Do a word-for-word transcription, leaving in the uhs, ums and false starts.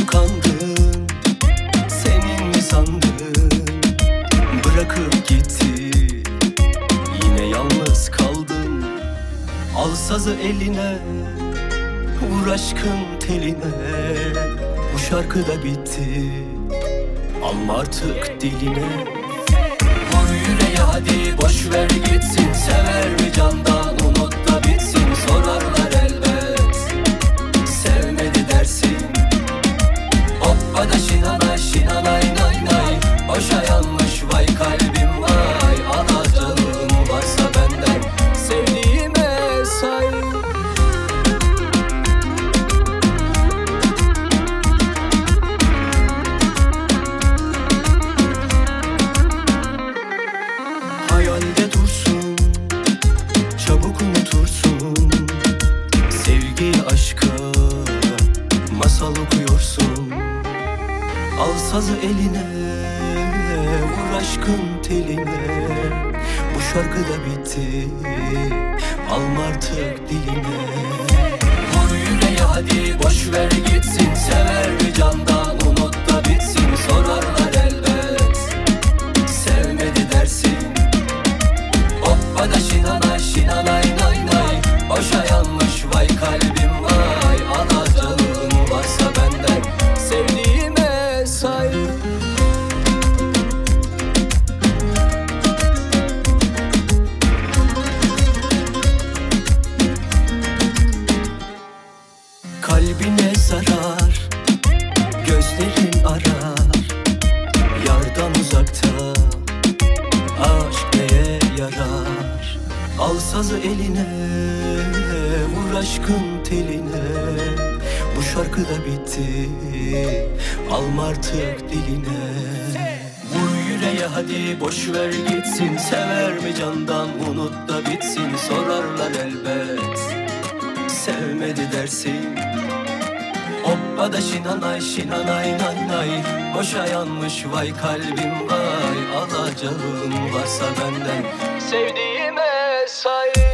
kandın, senin mi sandın? Bırakıp gitti, yine yalnız kaldın. Al sazı eline, vur aşkın teline. Bu şarkı da bitti, alma artık diline. Vur yüreğe hadi, boş ver gitsin. Sever mi candan, unut da bitsin. Sorarlar elbet, sevmedi dersin. Hoppa da şinanay şinanay nay nay. Boşa yanmış vay kalbim vay. Alacağım varsa benden, sevdiğime say. Hayalde dursun, çabuk unutursun. Sevgi aşka masal okuyorsun. Al sazı eline, vur aşkın teline. Bu şarkı da bitti, alma artık diline. Vur yüreğe hadi, boş ver gitsin. Sever mi candan, unut da bitsin. Sorarlar elbet, sevmedi dersin. Hoppa da şinanay şinanay nay nay. Boşa yanmış vay kalbim vay. Alacağım varsa benden, sevdiğime say. Kalbine zarar, gözlerin arar. Yardan uzakta, aşk neye yarar? Al sazı eline, vur aşkın teline. Bu şarkı da bitti, alma artık diline. Vur yüreğe hadi, boş ver gitsin. Sever mi candan, unut da bitsin. Sorarlar elbet, sevmedi dersin. Hoppa da şinanay şinanay nay nay. Boşa yanmış vay kalbim vay. Alacağım varsa benden, sevdiğime say.